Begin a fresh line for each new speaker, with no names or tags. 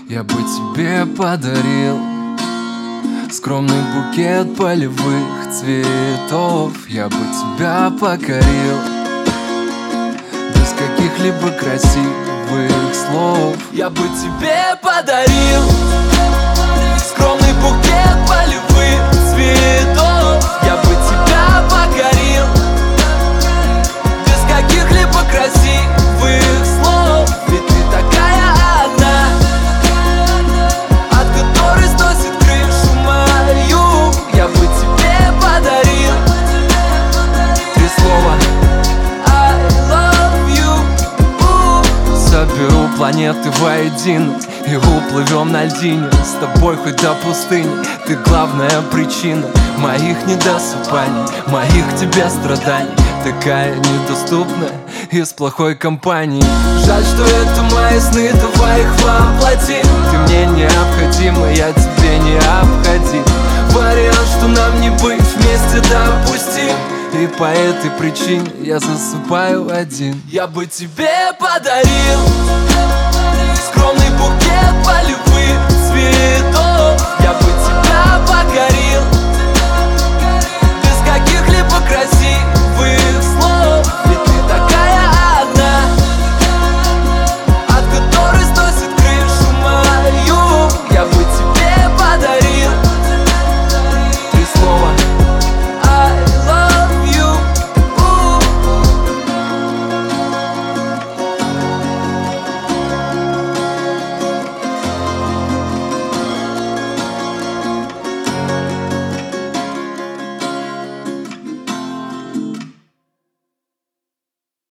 Я бы тебе подарил скромный букет полевых цветов. Я бы тебя покорил без каких-либо красивых слов. Я бы тебе подарил скромный букет полевых цветов. Я бы тебя покорил без каких-либо красивых слов. Ведь ты такая одна, от которой сносит крышу мою. Я бы тебе подарил 3 слова I love you. Соберу планеты воедино и уплывем на льдине. С тобой хоть до пустыни. Ты главная причина моих недосыпаний, моих к тебе страданий. Такая недоступная из плохой компании. Жаль, что это мои сны, давай их воплотим. Ты мне необходима, я тебе необходим. Вариант, что нам не быть вместе, допустим. И по этой причине я засыпаю один. Я бы тебе подарил скромный букет полевых цветов. Я бы тебя покорил без каких-либо красивых